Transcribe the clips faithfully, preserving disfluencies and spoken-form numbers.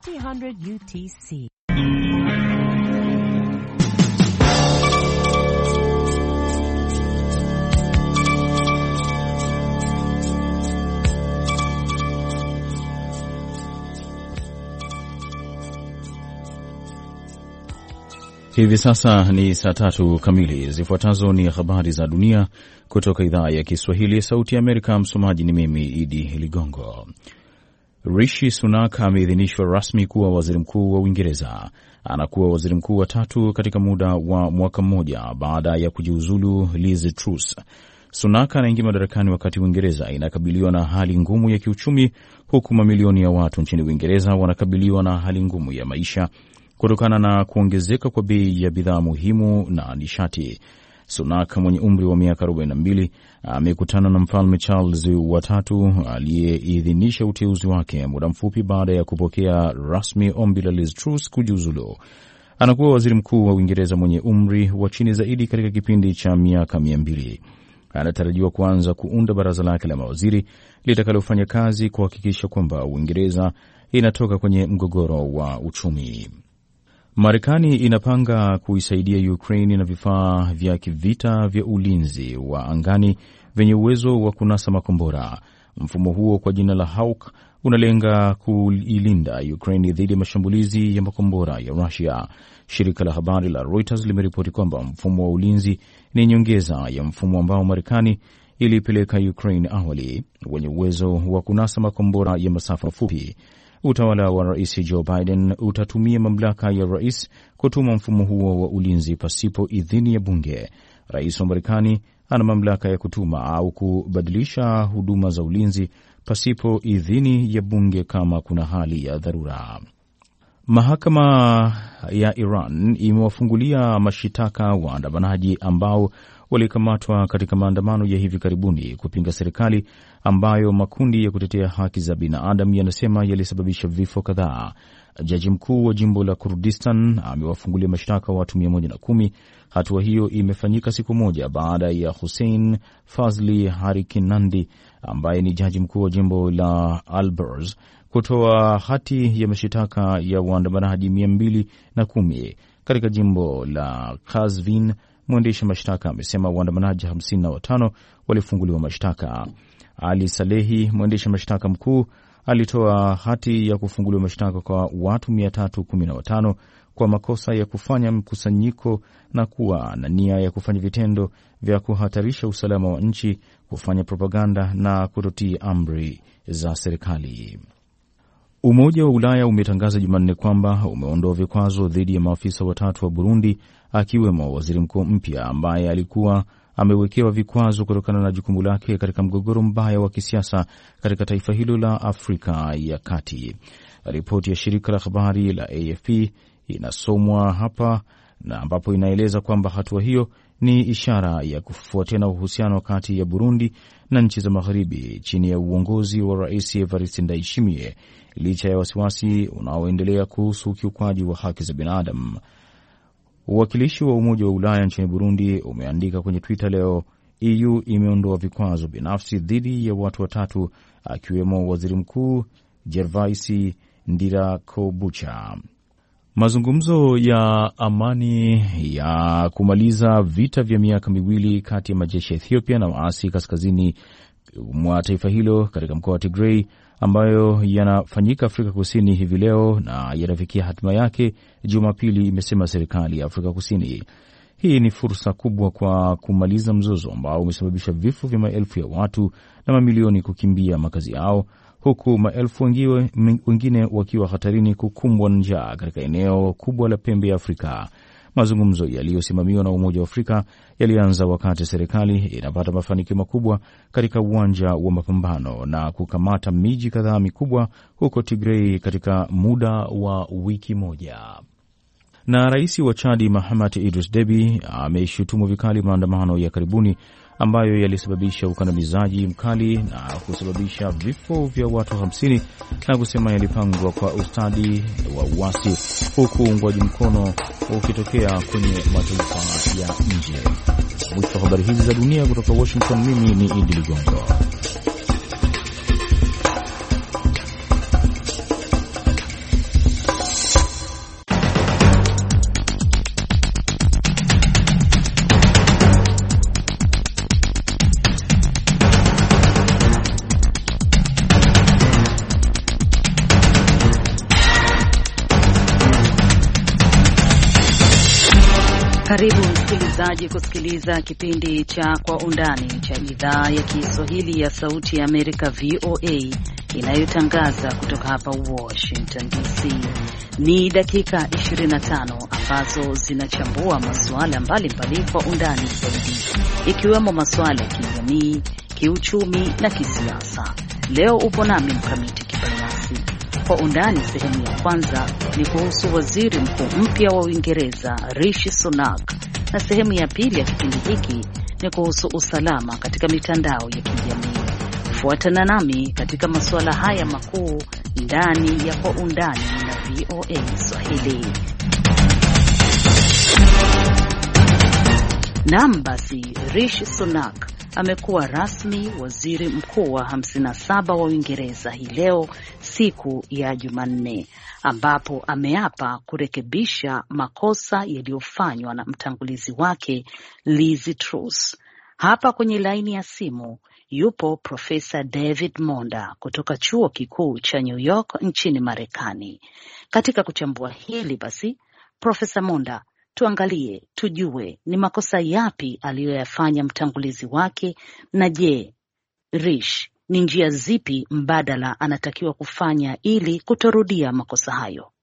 three hundred U T C. Hivi sasa ni saa tatu kamili. Zifuatazo ni habari za dunia kutoka idhaa ya Kiswahili ya Sauti ya Amerika. Msomaji ni mimi Idi Ligongo. Rishi Sunak ameidhinishwa rasmi kuwa waziri mkuu wa Uingereza. Anakuwa waziri mkuu wa tatu katika muda wa mwaka mmoja baada ya kujiuzulu Liz Truss. Sunak anaingia madarakani wakati Uingereza inakabiliwa na hali ngumu ya kiuchumi, huku mamilioni ya watu nchini Uingereza wanakabiliwa na hali ngumu ya maisha kutokana na kuongezeka kwa bei ya bidhaa muhimu na nishati. Sunak mwenye umri wa miaka arobaini na mbili amekutana na Mfalme Charles wa tatu aliyeidhinisha uteuzi wake muda mfupi baada ya kupokea rasmi ombi la Liz Truss kujiuzulu. Anakuwa waziri mkuu wa Uingereza mwenye umri wa chini zaidi katika kipindi cha miaka mia mbili. Anatarajiwa kuanza kuunda baraza lake la mawaziri litakalofanya kazi kuhakikisha kwamba Uingereza inatoka kwenye mgogoro wa uchumi. Marekani inapanga kuisaidia Ukraine na vifaa vya kivita vya ulinzi wa angani vyenye uwezo wa kunasa makombora. Mfumo huo kwa jina la Hawk unalenga kuilinda Ukraine dhidi ya mashambulizi ya makombora ya Russia. Shirika la habari la Reuters limeripoti kwamba mfumo wa ulinzi ni nyongeza ya mfumo ambao Marekani ilipeleka Ukraine awali, wenye uwezo wa kunasa makombora ya masafa mafupi. Utawala wa Rais Joe Biden utatumia mamlaka ya rais kutuma mfumo huo wa ulinzi pasipo idhini ya bunge. Rais wa Marekani ana mamlaka ya kutuma au kubadilisha huduma za ulinzi pasipo idhini ya bunge kama kuna hali ya dharura. Mahakama ya Iran imewafungulia mashitaka waandamanaji ambao walikamatwa katika maandamano ya hivi karibuni kupinga serikali ambayo makundi ya kutetea haki za binadamu yanasema yalisababisha vifo kadhaa. Jaji mkuu wa jimbo la Kurdistan amewafungulia mashtaka watu mia moja na kumi. Hatua hiyo imefanyika siku moja baada ya Hussein Fazli Harikinandi ambaye ni jaji mkuu wa jimbo la Alborz kutoa hati ya mashitaka ya waandamanaji mia mbili na kumi katika jimbo la Kazvin. Mwendesha mashtaka amesema waandamanaji hamsini na watano walifunguliwa mashtaka. Ali Salehi, mwendesha mashtaka mkuu, alitoa hati ya kufunguliwa mashtaka kwa watu mia tatu kumi na watano kwa makosa ya kufanya mkusanyiko na kuwa na nia ya kufanya vitendo vya kuhatarisha usalama wa nchi, kufanya propaganda na kutotii amri za serikali. Umoja wa Ulaya umetangaza Jumanne kwamba umeondoa vikwazo dhidi ya maafisa watatu wa Burundi, akiwemo waziri mkuu mpya ambaye alikuwa amewekewa vikwazo kutokana na jukumu lake katika mgogoro mbaya wa kisiasa katika taifa hilo la Afrika ya Kati. Ripoti ya shirika la habari la A F P inasomwa hapa na ambapo inaeleza kwamba hatua hiyo ni ishara ya kufufua tena uhusiano kati ya Burundi na nchi za magharibi chini ya uongozi wa Rais Evariste Ndayishimiye, licha ya wasiwasi unaoendelea kuhusu ukiukwaji wa haki za binadamu. Uwakilishi wa Umoja wa Ulaya nchini Burundi umeandika kwenye Twitter leo, E U imeondoa vikwazo binafsi dhidi ya watu watatu, akiwemo waziri mkuu Gervais Ndirakobucha. Mazungumzo ya amani ya kumaliza vita vya miaka miwili kati ya majeshi ya Ethiopia na waasi kaskazini mwa taifa hilo katika mkoa wa Tigray, ambayo yanafanyika Afrika Kusini hivi leo na yanafikia hatima yake Jumapili, imesema serikali ya Afrika Kusini. Hii ni fursa kubwa kwa kumaliza mzozo ambao umesababisha vifo vya maelfu ya watu na mamilioni kukimbia makazi yao, huku maelfu wengine wakiwa hatarini kukumbwa na njaa katika eneo kubwa la pembe ya Afrika. Mazungumzo yaliyosimamiwa na Umoja wa Afrika yalianza wakati serikali inapata mafanikio makubwa katika uwanja wa mapambano na kukamata miji kadhaa mikubwa huko Tigray katika muda wa wiki moja. Na rais wa Chadi Mahamat Idris Deby ameshutumu vikali maandamano ya karibuni ambayo yalisababisha ukandamizaji mkali na kusababisha vifo vya watu hamsini na kusema yalipangwa kwa ustadi wa uasi, huku uungwaji mkono ukitokea kwenye mataifa ya nje. Mwisho wa habari hizi za dunia kutoka Washington, mimi ni Idi Ligongo. Karibu msikilizaji kusikiliza kipindi cha Kwa Undani cha idhaa ya Kiswahili ya Sauti ya Amerika V O A inayotangaza kutoka hapa Washington D C. Ni dakika ishirini na tano ambazo zinachambua masuala mbalimbali kwa undani zaidi, ikiwemo masuala ya kijamii, kiuchumi na kisiasa. Leo upo nami Mkamiti Kibayasi. Kwa Undani sehemu ya kwanza ni kuhusu waziri mkuu mpya wa Uingereza Rishi Sunak, na sehemu ya pili ya kipindi hiki ni kuhusu usalama katika mitandao ya kijamii. Fuatana nami katika masuala haya makuu ndani ya Kwa Undani na V O A Swahili. Naam, basi Rishi Sunak amekuwa rasmi waziri mkuu wa hamsini na saba wa Uingereza hii leo siku ya Jumanne, ambapo ameapa kurekebisha makosa yaliyofanywa na mtangulizi wake Liz Truss. Hapa kwenye laini ya simu yupo Profesa David Monda kutoka chuo kikuu cha New York nchini Marekani. Katika kuchambua hili basi, Profesa Monda, tuangalie, tujue ni makosa yapi aliyoyafanya mtangulizi wake, na je, Rish ni njia zipi mbadala anatakiwa kufanya ili kutorudia makosa hayo?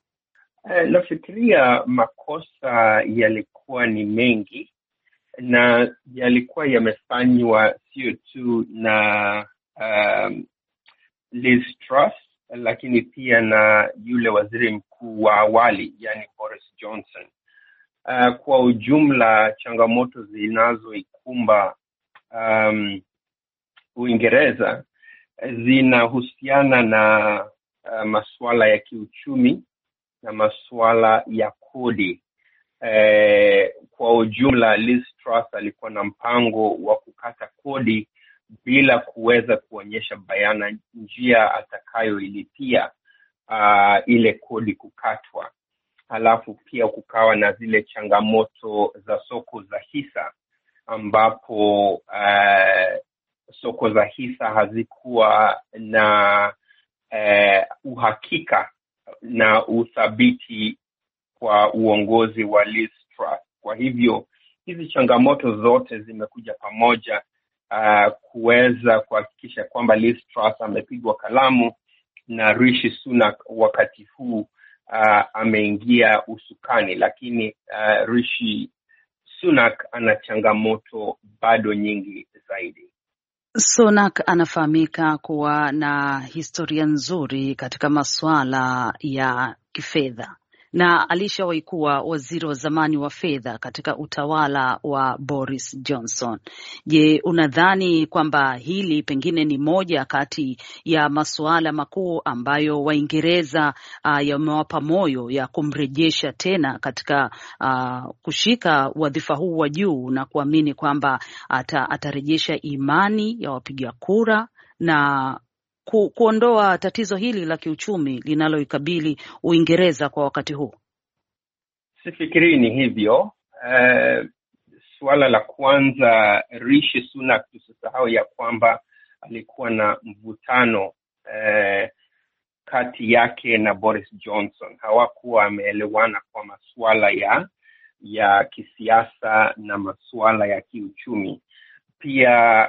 Uh, nafikiria makosa yalikuwa ni mengi na yalikuwa yamefanywa sio tu na um, Liz Truss, lakini pia na yule waziri mkuu wa awali, yani Boris Johnson. Uh, kwa ujumla changamoto zinazoikumba um, Uingereza zinahusiana na uh, masuala ya kiuchumi na masuala ya kodi. Uh, kwa ujumla Liz Truss alikuwa na mpango wa kukata kodi bila kuweza kuonyesha bayana njia atakayoilipia uh, ile kodi kukatwa. Halafu pia kukawa na zile changamoto za soko za hisa, ambapo uh, soko za hisa hazikuwa na uh, uhakika na uthabiti kwa uongozi wa Liz Truss. Kwa hivyo hizi changamoto zote zimekuja pamoja uh, kuweza kuhakikisha kwamba Liz Truss amepigwa kalamu na Rishi Sunak wakati huu Uh, ameingia usukani, lakini uh, Rishi Sunak ana changamoto bado nyingi zaidi. Sunak anafahamika kuwa na historia nzuri katika masuala ya kifedha na alishawahi kuwa waziri wa zamani wa fedha katika utawala wa Boris Johnson. Je, unadhani kwamba hili pengine ni moja kati ya masuala makuu ambayo Waingereza uh, yamewapa moyo ya kumrejesha tena katika uh, kushika wadhifa huu wa juu na kuamini kwamba ata, atarejesha imani ya wapiga kura na Ku, kuondoa tatizo hili la kiuchumi linaloikabili Uingereza kwa wakati huu? Sifikiri ni hivyo. Uh, suala la kwanza, Rishi Sunak, tusisahau ya kwamba alikuwa na mvutano uh, kati yake na Boris Johnson. Hawakuwa wameelewana kwa masuala ya ya kisiasa na masuala ya kiuchumi. Pia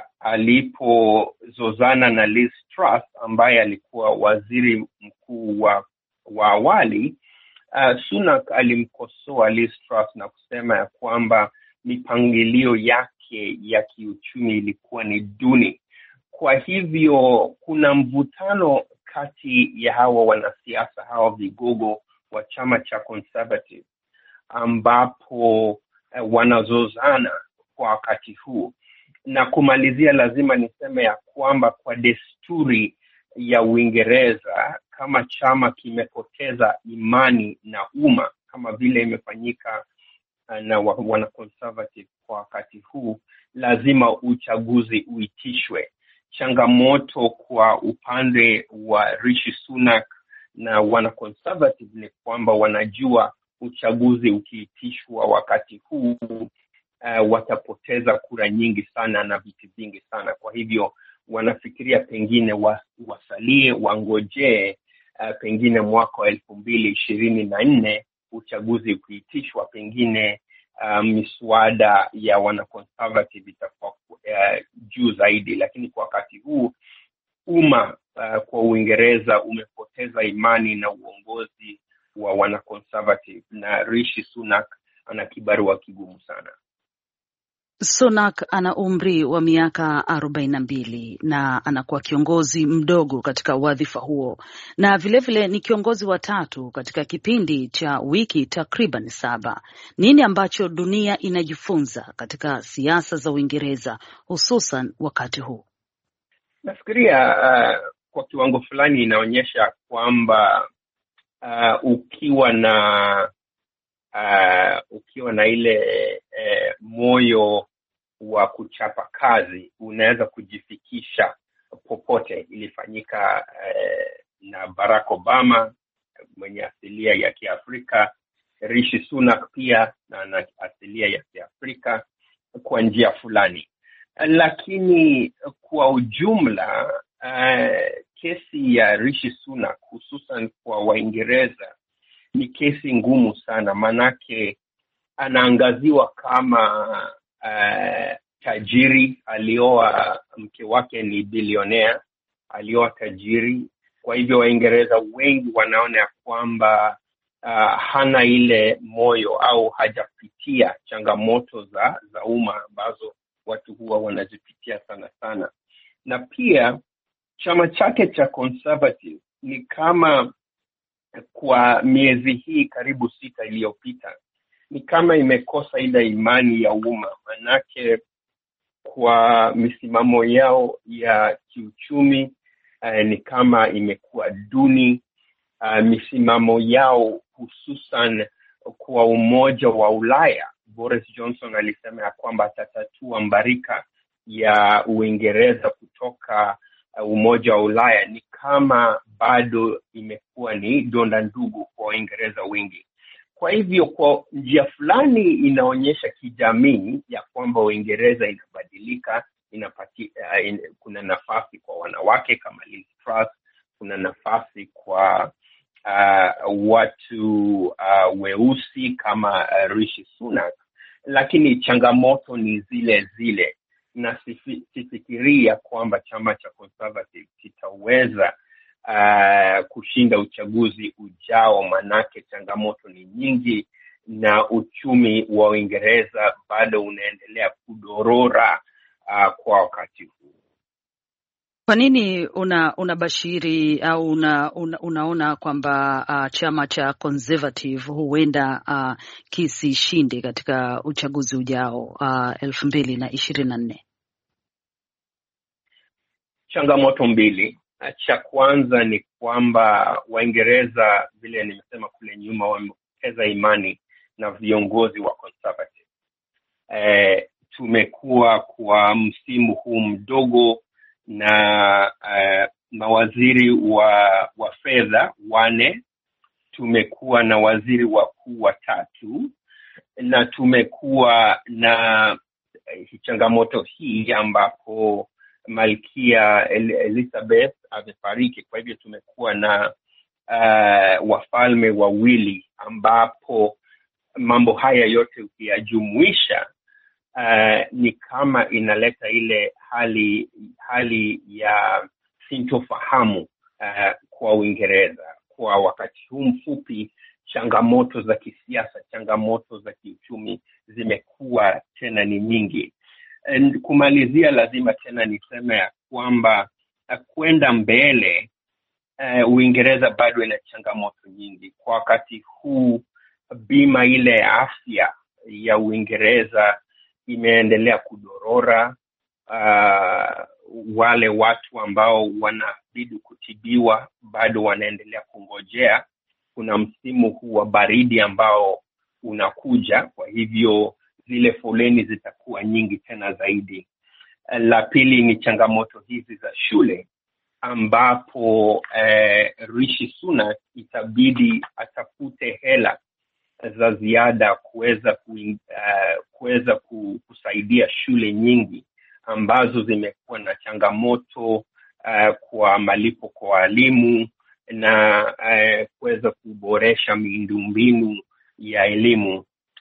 alipozozana na Liz Truss ambaye alikuwa waziri mkuu wa, wa awali, uh, Sunak alimkosoa Liz Truss na kusema ya kwamba mipangilio yake ya kiuchumi ilikuwa ni duni. Kwa hivyo kuna mvutano kati ya hawa wanasiasa, hawa vigogo wa chama cha Conservative, ambapo uh, wanazozana kwa wakati huu. Na kumalizia, lazima niseme ya kwamba kwa desturi ya Uingereza, kama chama kimepoteza imani na umma kama vile imefanyika na wana Conservative kwa wakati huu, lazima uchaguzi uitishwe. Changamoto kwa upande wa Rishi Sunak na wana Conservative ni kwamba wanajua uchaguzi ukiitishwa wakati huu Uh, watapoteza kura nyingi sana na viti vingi sana. Kwa hivyo wanafikiria pengine wa, wasalie wangojee uh, pengine mwaka wa elfu mbili ishirini na nne uchaguzi ukiitishwa, pengine uh, miswada ya wana conservative itakuwa uh, juu zaidi. Lakini kwa wakati huu umma uh, kwa Uingereza umepoteza imani na uongozi wa wana conservative, na Rishi Sunak ana kibarua kigumu sana. Sunak ana umri wa miaka arobaini na mbili na anakuwa kiongozi mdogo katika wadhifa huo, na vilevile vile ni kiongozi wa tatu katika kipindi cha wiki takriban saba. Nini ambacho dunia inajifunza katika siasa za Uingereza hususan wakati huu? Nafikiria uh, kwa kiwango fulani inaonyesha kwamba uh, ukiwa na uh, ukiwa na ile uh, moyo wa kuchapa kazi, unaweza kujifikisha popote. Ilifanyika uh, na Barack Obama mwenye asilia ya Kiafrika, Rishi Sunak pia na ana asilia ya Kiafrika kwa njia fulani. Lakini kwa ujumla uh, kesi ya Rishi Sunak hususan kwa Waingereza ni kesi ngumu sana, manake anaangaziwa kama uh, tajiri. Alioa, mke wake ni bilionea, alioa tajiri. Kwa hivyo Waingereza wengi wanaona kwamba uh, hana ile moyo au hajapitia changamoto za za umma ambazo watu huwa wanazipitia sana sana. Na pia chama chake cha Conservative ni kama kwa miezi hii karibu sita iliyopita ni kama imekosa ile imani ya umma, manake kwa misimamo yao ya kiuchumi uh, ni kama imekuwa duni. Uh, misimamo yao hususan kwa umoja wa Ulaya, Boris Johnson alisema ya kwamba atatatua mbarika ya Uingereza kutoka uh, umoja wa Ulaya, ni kama bado imekuwa ni donda ndugu kwa Waingereza wengi. Kwa hivyo kwa njia fulani inaonyesha kijamii ya kwamba Uingereza inabadilika, inapati, uh, in, kuna nafasi kwa wanawake kama Liz Truss, kuna nafasi kwa uh, watu uh, weusi kama uh, Rishi Sunak, lakini changamoto ni zile zile, na sifikiria kwamba chama cha Conservative kitaweza uh, kushinda uchaguzi ujao, manake changamoto ni nyingi na uchumi wa Uingereza bado unaendelea kudorora uh, kwa wakati huu. Kwa nini una unabashiri au una, una, unaona kwamba uh, chama cha Conservative huenda uh, kisishinde katika uchaguzi ujao uh, elfu mbili na ishirini na nne? Changamoto mbili. Cha kwanza ni kwamba Waingereza, vile nimesema kule nyuma, wamepoteza imani na viongozi wa Conservative. E, tumekuwa kwa msimu huu mdogo na uh, mawaziri wa wa fedha wane, tumekuwa na waziri wakuu watatu, na tumekuwa na uh, changamoto hii ambapo Malkia Elizabeth amefariki. Kwa hivyo tumekuwa na uh, wafalme wawili, ambapo mambo haya yote ukiyajumuisha Uh, ni kama inaleta ile hali hali ya sintofahamu uh, kwa Uingereza. Kwa wakati huu mfupi, changamoto za kisiasa, changamoto za kiuchumi zimekuwa tena ni nyingi. And kumalizia, lazima tena niseme ya kwamba uh, kwenda mbele uh, Uingereza bado ina changamoto nyingi. Kwa wakati huu bima ile ya afya ya Uingereza imeendelea kudorora. Uh, wale watu ambao wanabidi kutibiwa bado wanaendelea kungojea. Kuna msimu huu wa baridi ambao unakuja, kwa hivyo zile foleni zitakuwa nyingi tena zaidi. Uh, la pili ni changamoto hizi za shule, ambapo uh, Rishi Sunak itabidi atafute hela za ziada kuweza ku, uh, kuweza kusaidia shule nyingi ambazo zimekuwa na changamoto uh, kwa malipo kwa walimu na uh, kuweza kuboresha miundombinu ya elimu.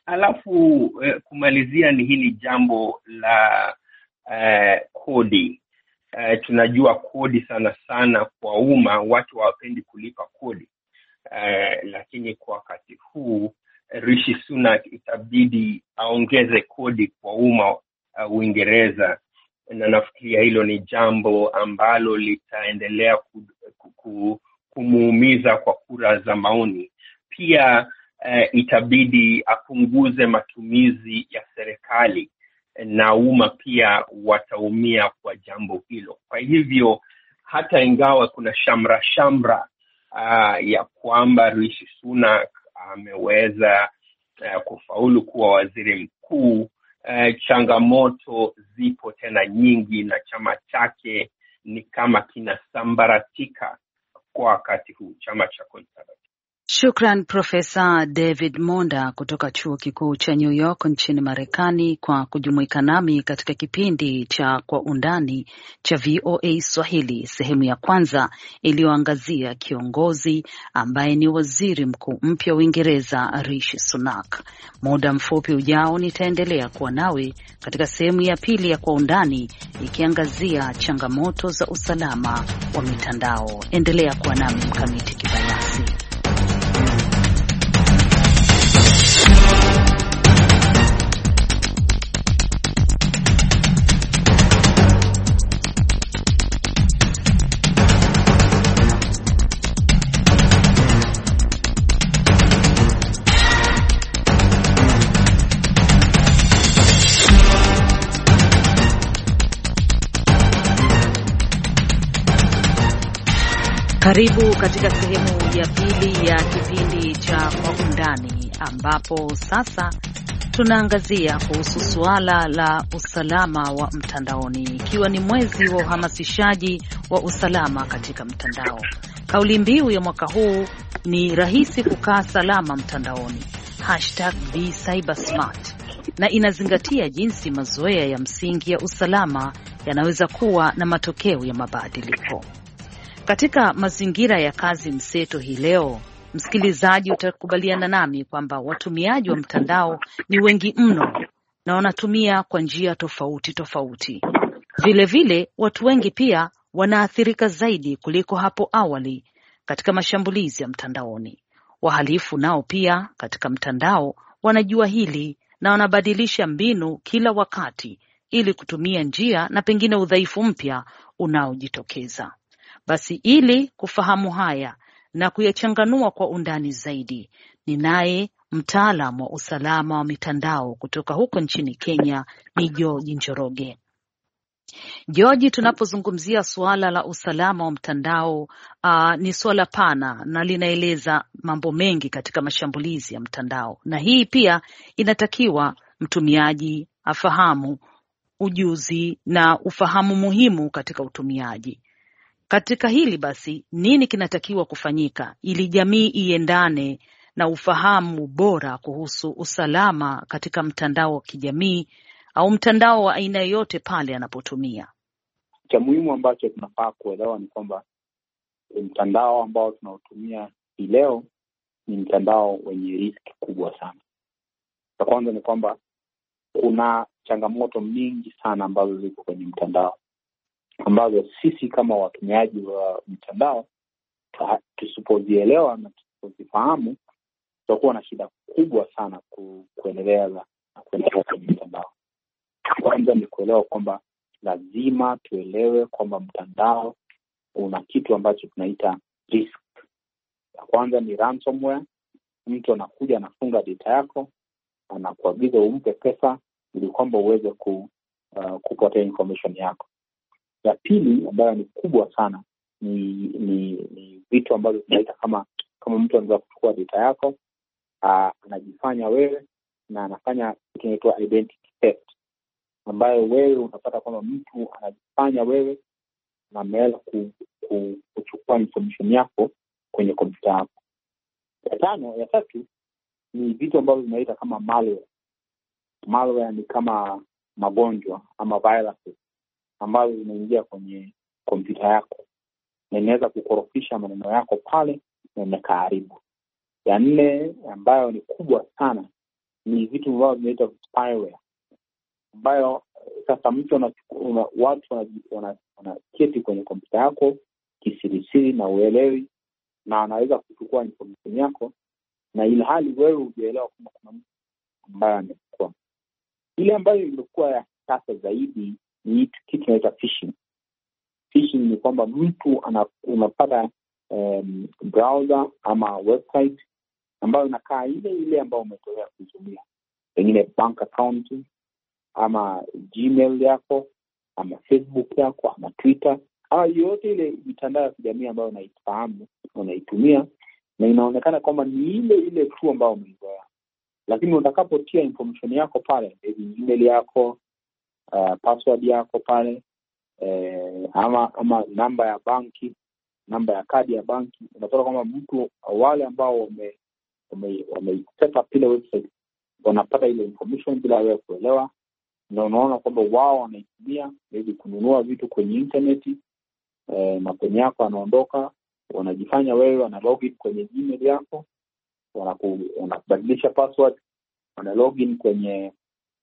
Alafu eh, kumalizia ni hili jambo la eh, kodi. Eh, tunajua kodi sana sana kwa umma, watu hawapendi kulipa kodi. Eh, lakini kwa wakati huu Rishi Sunak itabidi aongeze kodi kwa umma uh, Uingereza, na nafikiria hilo ni jambo ambalo litaendelea ku, ku, kumuumiza kwa kura za maoni. Pia uh, itabidi apunguze matumizi ya serikali, na umma pia wataumia kwa jambo hilo. Kwa hivyo hata ingawa kuna shamra shamra uh, ya kwamba Rishi Sunak ameweza uh, kufaulu kuwa waziri mkuu, uh, changamoto zipo tena nyingi, na chama chake ni kama kinasambaratika kwa wakati huu, chama cha Conservative. Shukran Profesa David Monda kutoka Chuo Kikuu cha New York nchini Marekani kwa kujumuika nami katika kipindi cha Kwa Undani cha V O A Swahili, sehemu ya kwanza iliyoangazia kiongozi ambaye ni waziri mkuu mpya Uingereza, Rishi Sunak. Muda mfupi ujao nitaendelea kuwa nawe katika sehemu ya pili ya Kwa Undani ikiangazia changamoto za usalama wa mitandao. Endelea kuwa nami Mkamiti Kibayasi. Karibu katika sehemu ya pili ya kipindi cha Kwa Undani, ambapo sasa tunaangazia kuhusu suala la usalama wa mtandaoni, ikiwa ni mwezi wa uhamasishaji wa usalama katika mtandao. Kauli mbiu ya mwaka huu ni rahisi kukaa salama mtandaoni, hashtag Be Cyber Smart, na inazingatia jinsi mazoea ya msingi ya usalama yanaweza kuwa na matokeo ya mabadiliko. Katika mazingira ya kazi mseto hii leo, msikilizaji, utakubaliana nami kwamba watumiaji wa mtandao ni wengi mno na wanatumia kwa njia tofauti tofauti. Vile vile, watu wengi pia wanaathirika zaidi kuliko hapo awali katika mashambulizi ya mtandaoni. Wahalifu nao pia katika mtandao wanajua hili na wanabadilisha mbinu kila wakati ili kutumia njia na pengine udhaifu mpya unaojitokeza. Basi ili kufahamu haya na kuyachanganua kwa undani zaidi, ninaye mtaalamu wa usalama wa mitandao kutoka huko nchini Kenya, ni George Njoroge. George, tunapozungumzia suala la usalama wa mtandao, uh, ni suala pana na linaeleza mambo mengi katika mashambulizi ya mtandao, na hii pia inatakiwa mtumiaji afahamu ujuzi na ufahamu muhimu katika utumiaji. Katika hili basi, nini kinatakiwa kufanyika ili jamii iendane na ufahamu bora kuhusu usalama katika mtandao wa kijamii au mtandao wa aina yoyote pale anapotumia? Cha muhimu ambacho tunafaa kuelewa ni kwamba mtandao ambao tunaotumia hii leo ni mtandao wenye riski kubwa sana. Kwa kwanza ni kwamba kuna changamoto mingi sana ambazo ziko kwenye mtandao, ambazo sisi kama watumiaji wa mtandao tusipozielewa na tusipozifahamu, tutakuwa na shida kubwa sana ku, kuendeleza na kuendelea kwenye mtandao. Kwanza ni kuelewa kwamba lazima tuelewe kwamba mtandao una kitu ambacho tunaita risk. Ya kwanza ni ransomware. Mtu anakuja anafunga data yako, anakuagiza umpe pesa ili kwamba uweze ku, uh, kupotea information yako. Ya pili ambayo ni kubwa sana ni ni, ni vitu ambavyo tunaita kama kama mtu anaweza kuchukua data yako, uh, anajifanya wewe na anafanya kitu kinaitwa identity theft, ambayo wewe unapata kwamba mtu anajifanya wewe na ameweza ku, ku, kuchukua information yako kwenye kompyuta yako. Ya tano, ya tatu ni vitu ambavyo tunaita kama malware. Malware ni kama magonjwa ama viruses ambazo zinaingia kwenye kompyuta yako na inaweza kukorofisha maneno yako pale na inakaharibu. Ya nne ambayo ni kubwa sana ni vitu ambavyo vinaitwa spyware, ambayo sasa mtu una, una, watu wanaketi kwenye kompyuta yako kisirisiri na uelewi, na anaweza kuchukua information yako, na ile hali wewe hujaelewa kama kuna mtu ambaye amechukua. Ile ambayo ilikuwa ya sasa zaidi ni kitu kinaitwa phishing. Phishing ni kwamba mtu unapata um, browser ama website ambayo inakaa ile ile ambayo umetolea kutumia, pengine bank account ama Gmail yako ama Facebook yako ama Twitter au yote ile mitandao ya kijamii ambayo unaifahamu unaitumia, na inaonekana kwamba ni ile ile tu ambayo umeizoea. Lakini utakapotia information yako pale, email yako, uh, password yako pale, eh, ama ama namba ya banki, namba ya kadi ya banki, unapata kwamba mtu wale ambao wame wame, wame set up ile website wanapata ile information bila wewe kuelewa, na unaona kwamba wao wanaitumia ili kununua vitu kwenye internet, eh, na kwenye yako anaondoka, wanajifanya wewe wana login kwenye Gmail yako, wanaku wanabadilisha password, wana login kwenye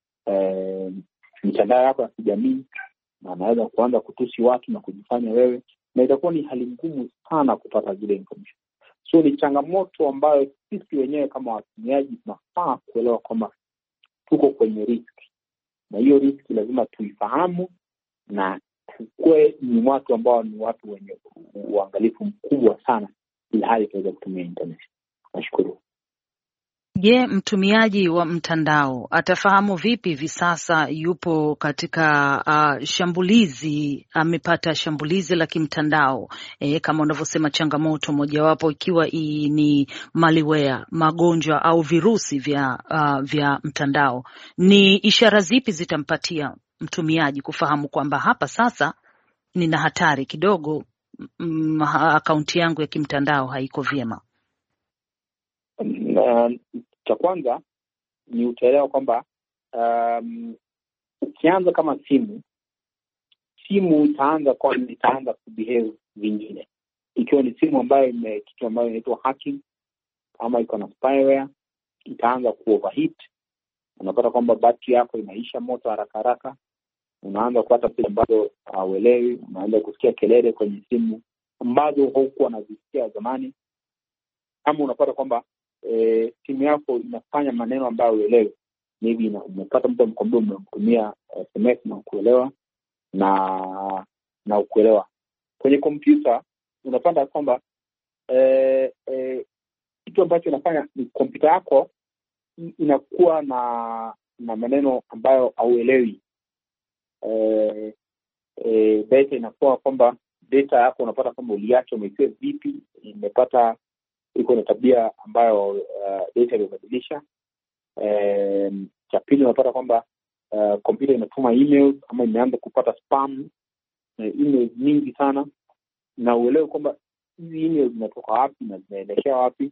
eh, mitandao yako ya kijamii, na anaweza kuanza kutusi watu na kujifanya wewe, na itakuwa ni hali ngumu sana kupata zile information. So ni changamoto ambayo sisi wenyewe kama watumiaji tunafaa kuelewa kwamba tuko kwenye risk, na hiyo risk lazima tuifahamu na tukue ni watu ambao ni watu wenye uangalifu mkubwa sana ili hali tuweze kutumia internet. Nashukuru. Je, mtumiaji wa mtandao atafahamu vipi hivi sasa yupo katika uh, shambulizi, amepata shambulizi la kimtandao? E, kama unavyosema changamoto mojawapo ikiwa ni malware, magonjwa au virusi vya uh, vya mtandao, ni ishara zipi zitampatia mtumiaji kufahamu kwamba hapa sasa nina hatari kidogo, mm, akaunti yangu ya kimtandao haiko vyema? Uh, cha kwanza ni utaelewa kwamba um, ukianza kama simu simu itaanza kwa itaanza kubehave vingine. Ikiwa ni simu ambayo ime kitu ambayo inaitwa hacking ama iko na spyware, itaanza kuoverheat. Unapata kwamba battery yako inaisha moto haraka haraka, unaanza kupata picha ambazo hauelewi, unaanza kusikia kelele kwenye simu ambazo hukuwa unazisikia zamani, ama unapata kwamba E, simu yako inafanya maneno ambayo uelewe. Maybe umepata mtu mkomboa umemtumia S M S na kuelewa na na ukuelewa. Kwenye kompyuta unapata kwamba eh e, kitu ambacho inafanya ni kompyuta yako inakuwa na na maneno ambayo hauelewi. Eh e, data inakuwa kwamba data yako unapata kwamba uliacha umesave vipi, imepata iko na tabia ambayo uh, data imebadilisha. Eh, cha pili unapata kwamba kompyuta uh, inatuma emails ama imeanza kupata spam uh, emails nyingi sana, na uelewe kwamba hizi emails zinatoka wapi na zinaelekea wapi.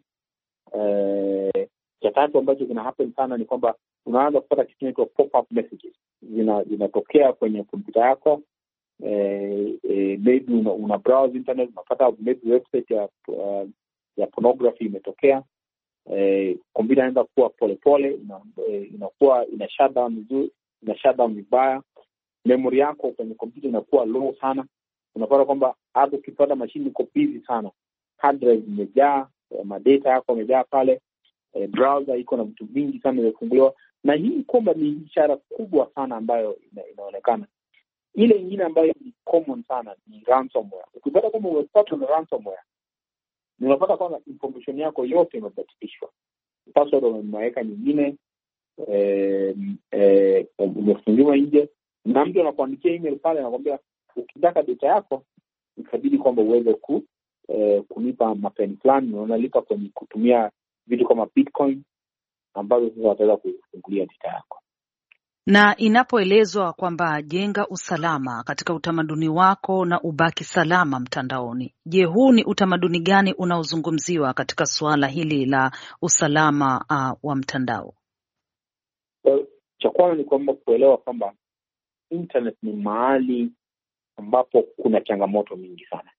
Eh, cha tatu ambacho kina happen sana ni kwamba unaanza kupata kitu kinaitwa pop-up messages zina zinatokea kwenye kompyuta yako. Eh, eh, maybe una, una browse internet, unapata maybe website ya uh, ya pornography imetokea. Eh, kompyuta inaanza kuwa polepole, ina, eh, inakuwa ina shutdown vizuri, ina shutdown vibaya. Memory yako kwenye kompyuta inakuwa low sana. Unapata kwamba hapo ukipata machine iko busy sana, hard drive imejaa, eh, madata yako yamejaa pale, eh, browser iko na vitu vingi sana vimefunguliwa, na hii kwamba ni ishara kubwa sana ambayo ina, inaonekana. Ile nyingine ambayo ni common sana ni ransomware. Ukipata kwamba umepata na ransomware, unapata kwamba information yako yote imebadilishwa. Password umeweka nyingine, eh eh umefungiwa nje, na mtu anakuandikia email pale anakuambia ukitaka data yako ikabidi kwamba uweze ku eh, kunipa mapeni fulani, na unalipa kwenye kutumia vitu kama Bitcoin ambazo sasa wataweza kufungulia data yako. Na inapoelezwa kwamba jenga usalama katika utamaduni wako na ubaki salama mtandaoni, je, huu ni utamaduni gani unaozungumziwa katika suala hili la usalama uh, wa mtandao? So, cha kwanza ni kwamba kuelewa kwamba internet ni mahali ambapo kuna changamoto mingi sana,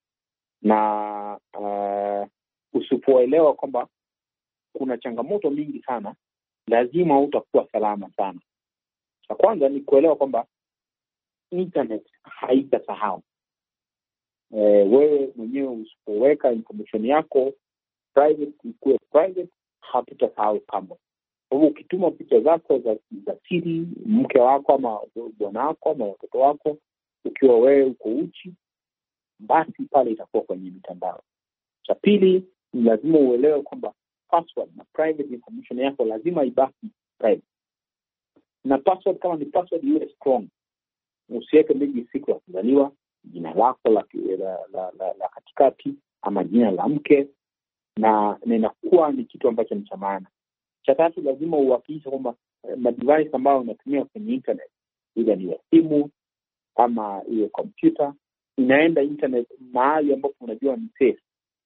na uh, usipoelewa kwamba kuna changamoto mingi sana, lazima utakuwa salama sana. Cha kwanza ni kuelewa kwamba internet haitasahau. E, wewe mwenyewe usipoweka information yako private ikuwe private, hatutasahau kamwe. Kwa hivyo ukituma picha zako za, za siri, mke wako ama bwana wako ama watoto wako, ukiwa wewe uko uchi, basi pale itakuwa kwenye mitandao. Cha pili, ni lazima uelewe kwamba password na private information yako lazima ibaki private. Na password kama ni password iwe strong. Usiweke maybe siku ya kuzaliwa, jina lako la, la, la, la, la katikati ama jina la mke, na inakuwa ni kitu ambacho ni cha maana. Cha tatu, lazima uhakikishe kwamba ma device ambayo unatumia kwenye internet, ile ni simu ama ile computer, inaenda internet mahali ambapo unajua ni safe.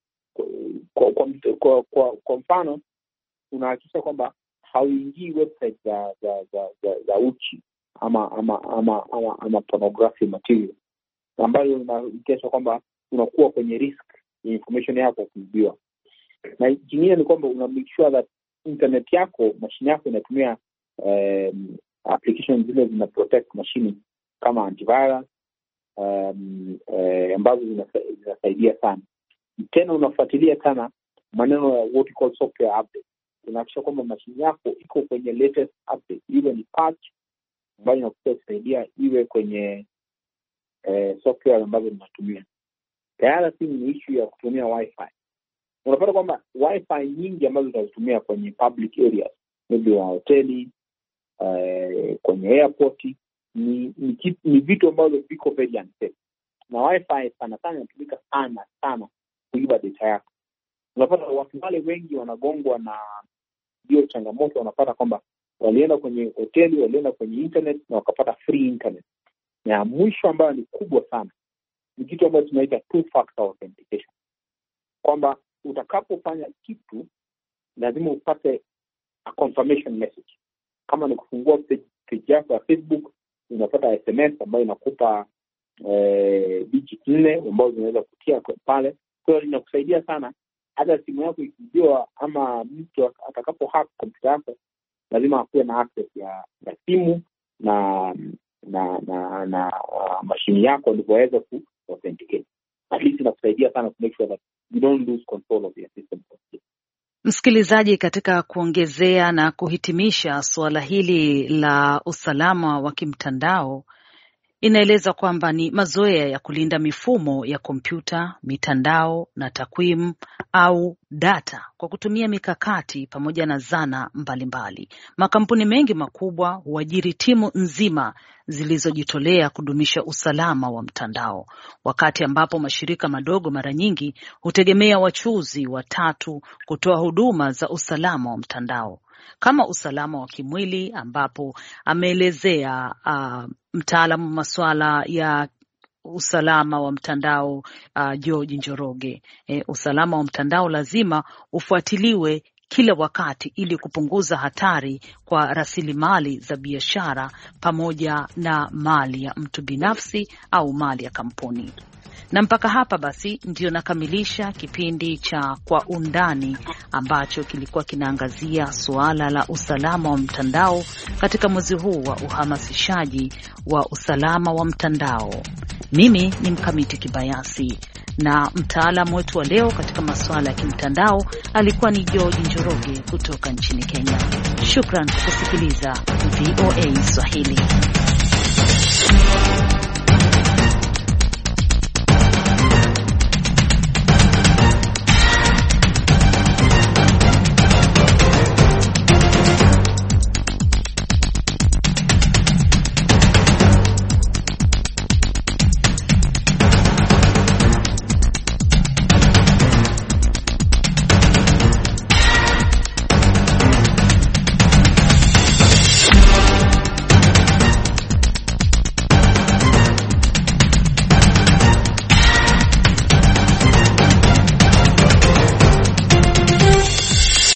Kwa kwa kwa, kwa, kwa mfano unahakikisha kwamba hauingii website za za za, za, za uchi ama ama ama ama, ama pornography material, ambayo inaonyesha kwamba unakuwa kwenye risk ya information yako kuibiwa. Na kingine ni kwamba una make sure that internet yako, machine yako inatumia um, applications zile zina protect machine kama antivirus um, eh, ambazo zinasaidia sana. Tena unafuatilia sana maneno ya what we call software update. Unahakikisha kwamba machine yako iko kwenye latest update, iwe ni patch ambayo inakusaidia iwe kwenye eh, software ambazo unatumia. Tayari si ni issue ya kutumia wifi. Unapata kwamba wifi nyingi ambazo tunazitumia kwenye public areas, maybe wa hoteli, eh, kwenye airport, ni ni, ni vitu ambavyo viko very unsafe. Na wifi sana sana inatumika sana sana kuiba data yako. Unapata watu wale wengi wanagongwa na hiyo changamoto, wanapata kwamba walienda kwenye hoteli, walienda kwenye internet na wakapata free internet. Na mwisho ambayo ni kubwa sana ni kitu ambacho tunaita two factor authentication. Kwamba utakapofanya kitu lazima upate a confirmation message. Kama ni kufungua page yako ya Facebook, unapata S M S ambayo inakupa eh, digit nne ambazo unaweza kutia pale. Kwa hiyo inakusaidia sana hata simu yako ikibiwa ama mtu atakapo hack kompyuta yako, lazima akuwe na access ya, ya simu na na na, na uh, mashine yako ndipo aweze ku authenticate. At least inakusaidia sana to make sure that you don't lose control of your system. Msikilizaji, katika kuongezea na kuhitimisha suala hili la usalama wa kimtandao, inaeleza kwamba ni mazoea ya kulinda mifumo ya kompyuta, mitandao na takwimu au data kwa kutumia mikakati pamoja na zana mbalimbali. Makampuni mengi makubwa huajiri timu nzima zilizojitolea kudumisha usalama wa mtandao, wakati ambapo mashirika madogo mara nyingi hutegemea wachuzi watatu kutoa huduma za usalama wa mtandao, kama usalama wa kimwili, ambapo ameelezea uh, mtaalamu masuala ya usalama wa mtandao uh, George Njoroge. E, usalama wa mtandao lazima ufuatiliwe kila wakati ili kupunguza hatari kwa rasilimali za biashara pamoja na mali ya mtu binafsi au mali ya kampuni. Na mpaka hapa basi ndio nakamilisha kipindi cha Kwa Undani ambacho kilikuwa kinaangazia suala la usalama wa mtandao katika mwezi huu wa uhamasishaji wa usalama wa mtandao. Mimi ni Mkamiti Kibayasi na mtaalamu wetu wa leo katika masuala ya kimtandao alikuwa ni George Njoroge kutoka nchini Kenya. Shukran kwa kusikiliza V O A Swahili.